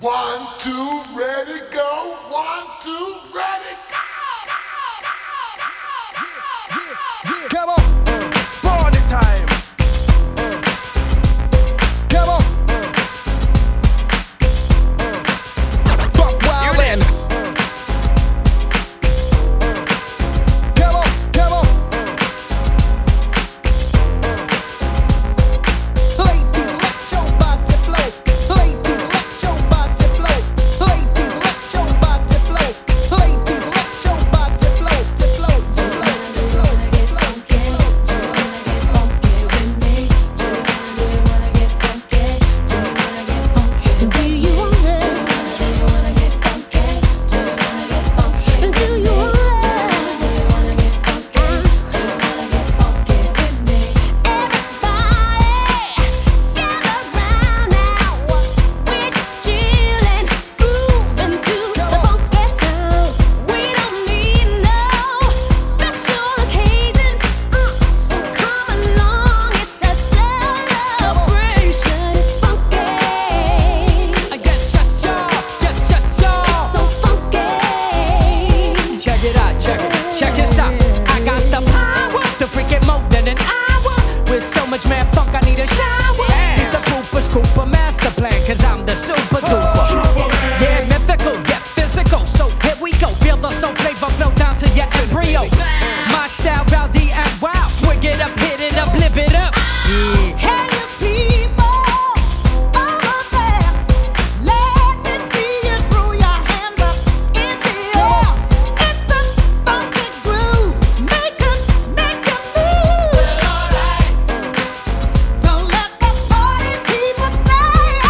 One, two, ready, go. One, two, ready, go. Come on, party time. Come on, fuck wild and. Come on, come on. Ladies, let your body flow. Ladies, let your body flow. Ladies, let your body flow. Ladies, let your body flow. To flow, to flow, to flow, to flow. So much mad funk, I need a shower. Need the Cooper's Cooper master plan, cause I'm the super duper. Yeah, mythical, yeah, physical. So here we go, feel the soul flavor flow down to your embryo. My style, rowdy and wild. Swig it up, hit it up, live it up. Yeah. Hey, you people over there, let me see you throw your hands up in the air. It's a funky groove, make 'em move. So let the party people say,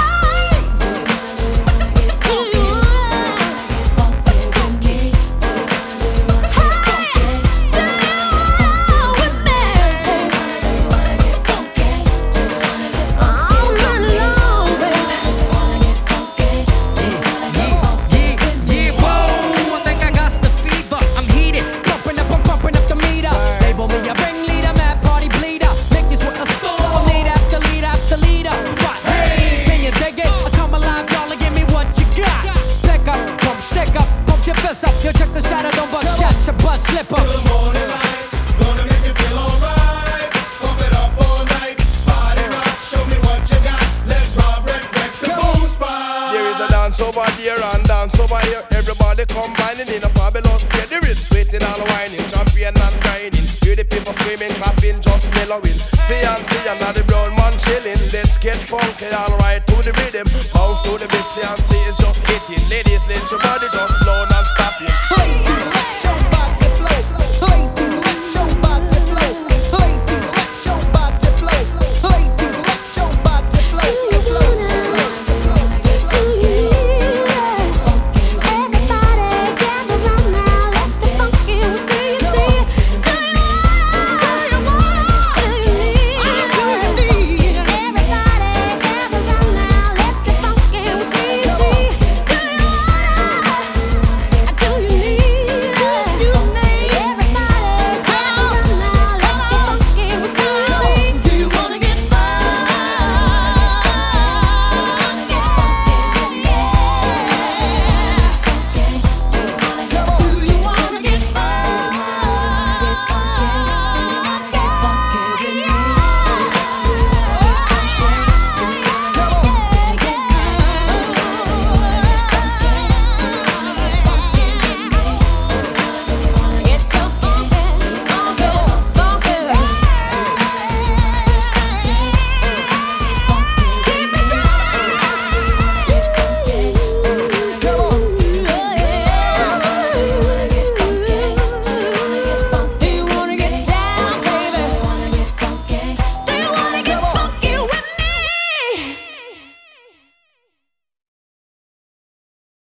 Yo, check the shot, I don't buck shots, a bus slipper. Till the morning light, gonna make you feel alright. Pump it up all night, body rock, show me what you got. Let's rob, wreck the boom spot. There is a dance over there and dance over here. Everybody combining in a fabulous pair. There is sweating and whining, champion and grinding. Hear the people screaming, clapping, just mellowing. See and now the brown man chilling. Let's get funky, alright to the rhythm. Bounce to the beat, see and see it's just hitting. Ladies, let your body just slow and stopping.